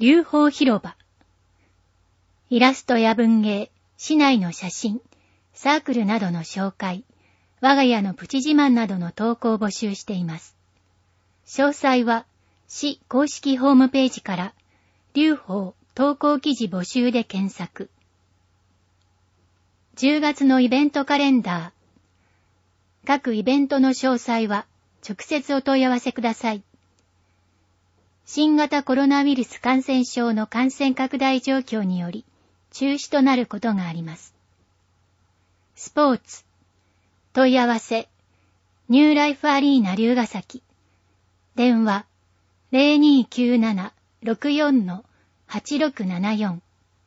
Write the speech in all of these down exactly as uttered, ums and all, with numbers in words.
龍宝広場。イラストや文芸、市内の写真、サークルなどの紹介、我が家のプチ自慢などの投稿を募集しています。詳細は市公式ホームページから龍宝投稿記事募集で検索。じゅうがつのイベントカレンダー。各イベントの詳細は直接お問い合わせください。新型コロナウイルス感染症の感染拡大状況により中止となることがあります。スポーツ。問い合わせ。ニューライフアリーナ龍ヶ崎。電話 ゼロにーきゅうなな ろくよん はちろくななよん。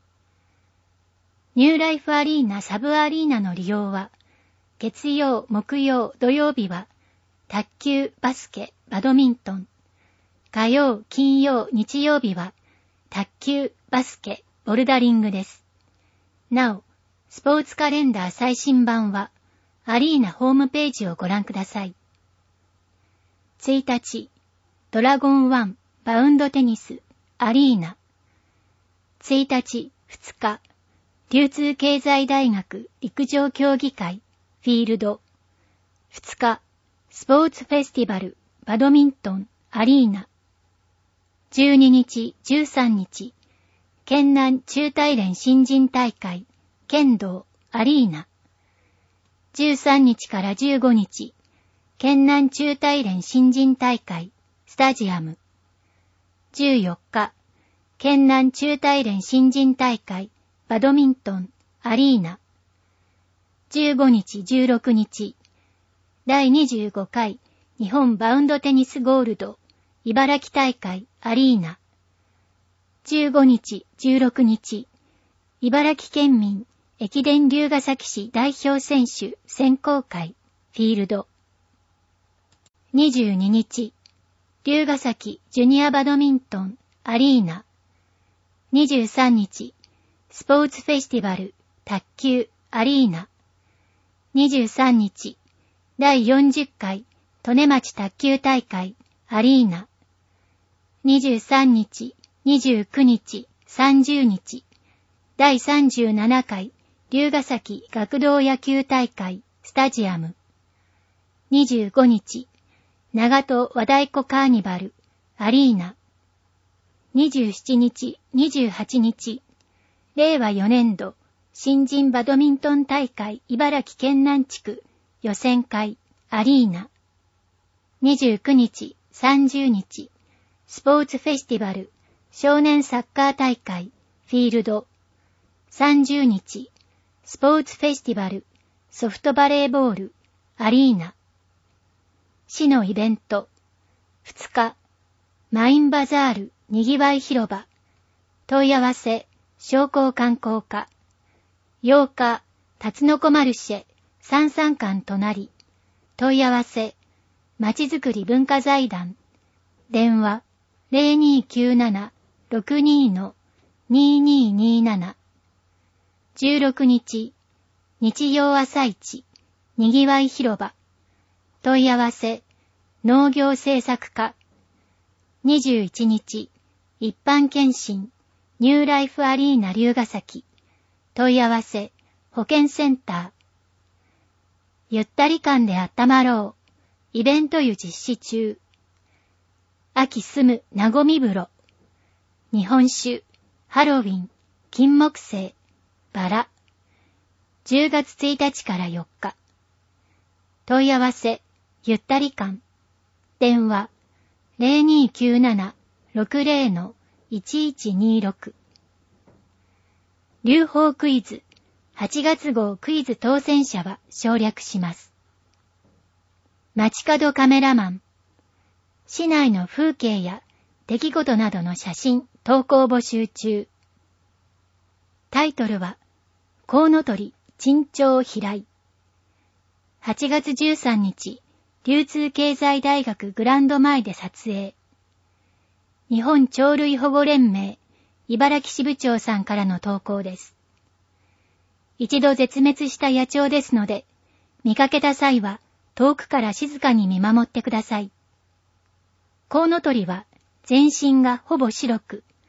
ニューライフアリーナサブアリーナの利用は、月曜、木曜、土曜日は、卓球、バスケ、バドミントン。火曜、金曜、日曜日は、卓球、バスケ、ボルダリングです。なお、スポーツカレンダー最新版は、アリーナホームページをご覧ください。いちにち、ドラゴンワン、バウンドテニス、アリーナ。いちにち、ふつか、流通経済大学陸上競技会、フィールド。ふつか、スポーツフェスティバル、バドミントン、アリーナ。じゅうににち、じゅうさんにち、県南中大連新人大会、剣道、アリーナ。じゅうさんにちからじゅうごにち、県南中大連新人大会、スタジアム。じゅうよっか、県南中大連新人大会、バドミントン、アリーナ。じゅうごにち、じゅうろくにち、だいにじゅうごかい日本バウンドテニスゴールド、茨城大会、アリーナ。じゅうごにち、じゅうろくにち、茨城県民駅伝龍ヶ崎市代表選手選考会、フィールド。にじゅうににち、龍ヶ崎ジュニアバドミントン、アリーナ。にじゅうさんにち、スポーツフェスティバル、卓球、アリーナ。にじゅうさんにち、だいよんじゅっかい、利根町卓球大会、アリーナ。にじゅうさんにち、にじゅうくにち、さんじゅうにち、だいさんじゅうななかい、龍ヶ崎学童野球大会、スタジアム。にじゅうごにち、長門和太鼓カーニバル、アリーナ。にじゅうしちにち、にじゅうはちにち、れいわよねんど新人バドミントン大会茨城県南地区予選会アリーナ。にじゅうくにち、さんじゅうにち、スポーツフェスティバル少年サッカー大会フィールド。さんじゅうにち、スポーツフェスティバルソフトバレーボールアリーナ。市のイベント。ふつか、マインバザールにぎわい広場。問い合わせ、商工観光課。ようか、タツノコマルシェ、三三館隣。問い合わせ、まちづくり文化財団。電話、ゼロにーきゅうなな ろくにー にーにーにーなな。じゅうろくにち、日曜朝市、にぎわい広場。問い合わせ、農業政策課。にじゅういちにち、一般検診、ニューライフアリーナ龍ヶ崎。問い合わせ、保健センター。ゆったり感であったまろう。イベント湯実施中。秋住むなごみ風呂。日本酒、ハロウィン、金木犀、バラ。じゅうがつついたちからよっか。問い合わせ、ゆったり感。電話、ゼロにーきゅうなな ろくゼロ いちいちにーろく。龍宝クイズ、はちがつ号クイズ当選者は省略します。街角カメラマン。市内の風景や出来事などの写真、投稿募集中。タイトルは、コウノトリ、珍鳥飛来。はちがつじゅうさんにち、流通経済大学グランド前で撮影。日本鳥類保護連盟、茨城支部長さんからの投稿です。一度絶滅した野鳥ですので、見かけた際は遠くから静かに見守ってください。コウノトリは全身がほぼ白く、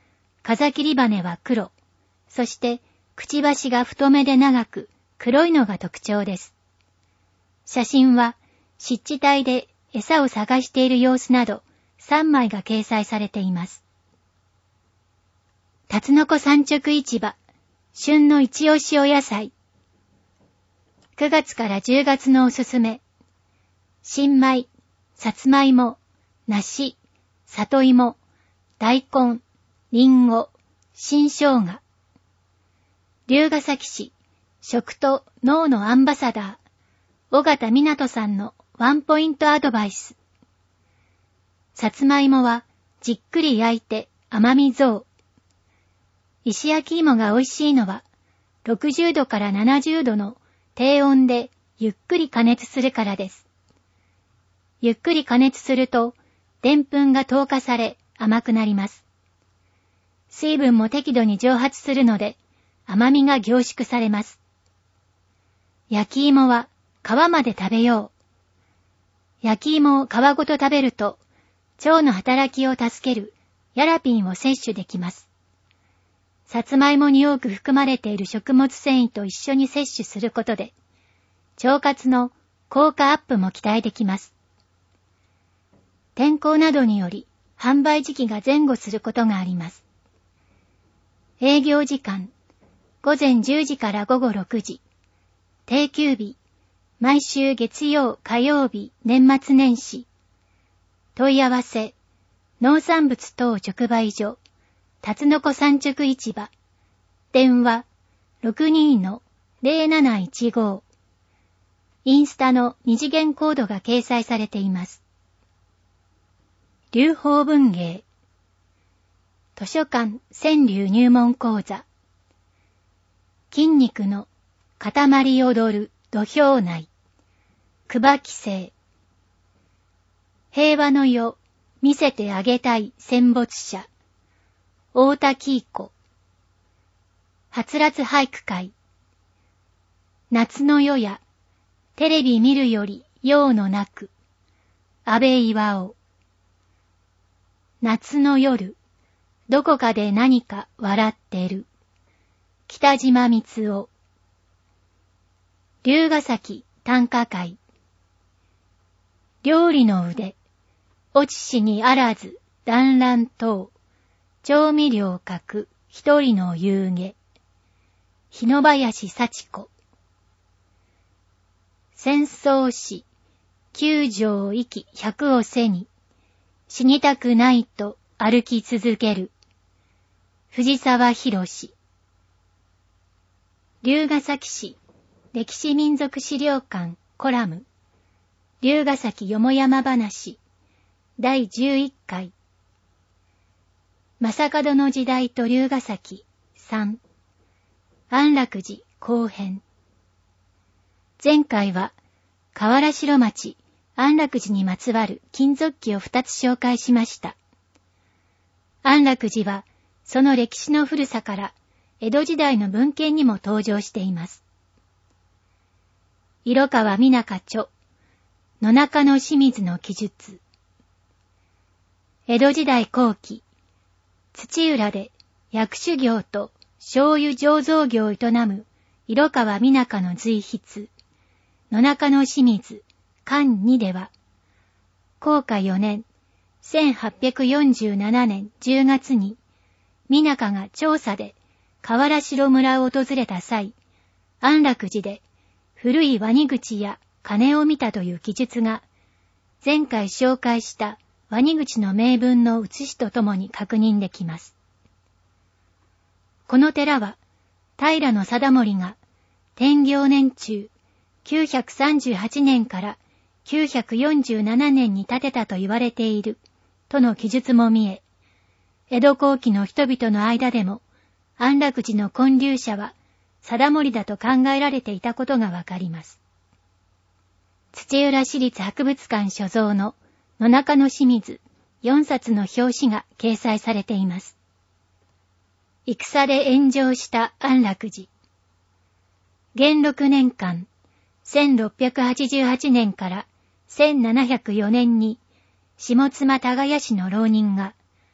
風切り羽は黒、そしてくちばしが太めで長く黒いのが特徴です。写真は湿地帯で餌を探している様子などさんまいが掲載されています。タツノコ産直市場、旬の一押しお野菜。くがつからじゅうがつのおすすめ。新米、さつまいも、梨、里芋、大根、りんご、新生姜。龍ヶ崎市、食と脳のアンバサダー、尾形湊さんのワンポイントアドバイス。さつまいもはじっくり焼いて甘み増。石焼き芋が美味しいのはろくじゅうどからななじゅうどの低温でゆっくり加熱するからです。ゆっくり加熱するとでんぷんが糖化され甘くなります。水分も適度に蒸発するので甘みが凝縮されます。焼き芋は皮まで食べよう。焼き芋を皮ごと食べると腸の働きを助けるヤラピンを摂取できます。さつまいもに多く含まれている食物繊維と一緒に摂取することで腸活の効果アップも期待できます。天候などにより販売時期が前後することがあります。営業時間、ごぜんじゅうじからごごろくじ。定休日、毎週月曜、火曜日、年末年始。問い合わせ、農産物等直売所、タツノコ産直市場。電話、ろくにーのぜろなないちご。インスタの二次元コードが掲載されています。流法文芸。図書館川柳入門講座。筋肉の塊踊る土俵内。熊木生。平和の世見せてあげたい戦没者。大田喜子。はつらつ俳句会。夏の夜やテレビ見るより用のなく。安倍巌。夏の夜どこかで何か笑ってる。北島光夫。龍ヶ崎短歌会。料理の腕、落ちしにあらず団らん等。調味料書く一人の夕げ。日野林幸子。戦争史、九条生き百を背に。死にたくないと歩き続ける。藤沢博史。龍ヶ崎市歴史民族資料館コラム。龍ヶ崎よもやま話だいじゅういっかい。正門の時代と龍ヶ崎さん。安楽寺後編。前回は河原城町安楽寺にまつわる金属器をふたつ紹介しました。安楽寺はその歴史の古さから江戸時代の文献にも登場しています。色川美中著、野中の清水の記述。江戸時代後期、土浦で薬種業と醤油醸造業を営む色川美中の随筆、野中の清水、巻にでは、弘化よねん、せんはっぴゃくよんじゅうななねんじゅうがつに、美中が調査で河原城村を訪れた際、安楽寺で古いワニ口や鐘を見たという記述が、前回紹介したワニ口の銘文の写しとともに確認できます。この寺は、平貞盛が天行年中きゅうひゃくさんじゅうはちねんからきゅうひゃくよんじゅうななねんに建てたと言われているとの記述も見え、江戸後期の人々の間でも安楽寺の建立者は貞盛だと考えられていたことがわかります。土浦市立博物館所蔵の野中の清水よんさつの表紙が掲載されています。戦で炎上した安楽寺。元禄年間せんろっぴゃくはちじゅうはちねんからせんななひゃくよねんに下妻田ヶ谷市の浪人が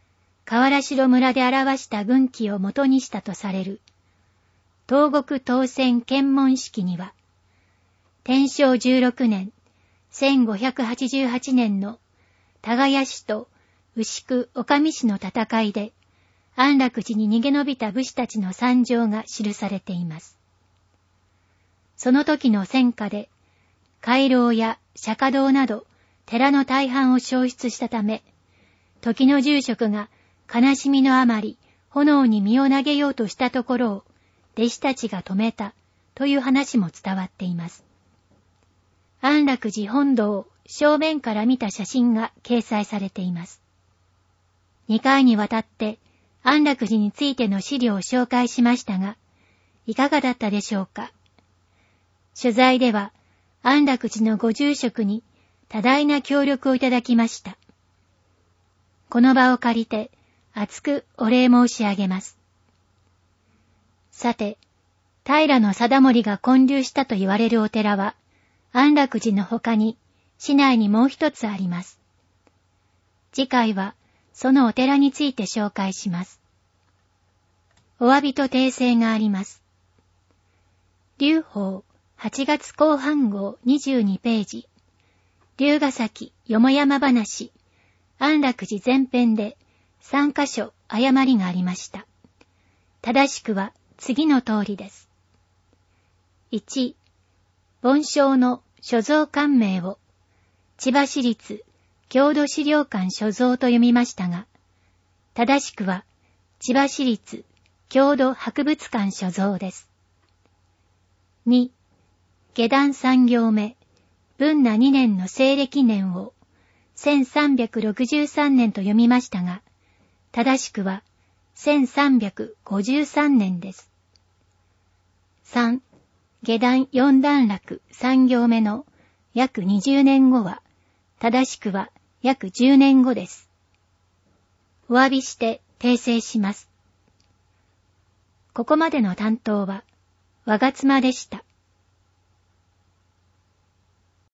河原城村で表した軍旗を元にしたとされる東国当選検問式には、天正じゅうろくねん、せんごひゃくはちじゅうはちねんの田谷氏と牛久女将氏の戦いで、安楽寺に逃げ延びた武士たちの惨状が記されています。その時の戦火で、回廊や釈迦堂など寺の大半を焼失したため、時の住職が悲しみのあまり炎に身を投げようとしたところを弟子たちが止めたという話も伝わっています。安楽寺本堂を正面から見た写真が掲載されています。にかいにわたって安楽寺についての資料を紹介しましたが、いかがだったでしょうか。取材では安楽寺のご住職に多大な協力をいただきました。この場を借りて厚くお礼申し上げます。さて、平貞盛が建立したと言われるお寺は、安楽寺の他に市内にもう一つあります。次回はそのお寺について紹介します。お詫びと訂正があります。龍宝はちがつこう半号にじゅうにページ、龍ヶ崎よもやま話、安楽寺前編でさんかしょ誤りがありました。正しくは次の通りです。いち、梵鐘の所蔵館名を千葉市立郷土資料館所蔵と読みましたが、正しくは千葉市立郷土博物館所蔵です。に、下段さん行目、文那にねんの西暦年をせんさんびゃくろくじゅうさんねんと読みましたが、正しくはせんさんびゃくごじゅうさんねんです。さん、下段よん段落さん行目の約にじゅうねんごは、正しくは約じゅうねんごです。お詫びして訂正します。ここまでの担当は、我妻でした。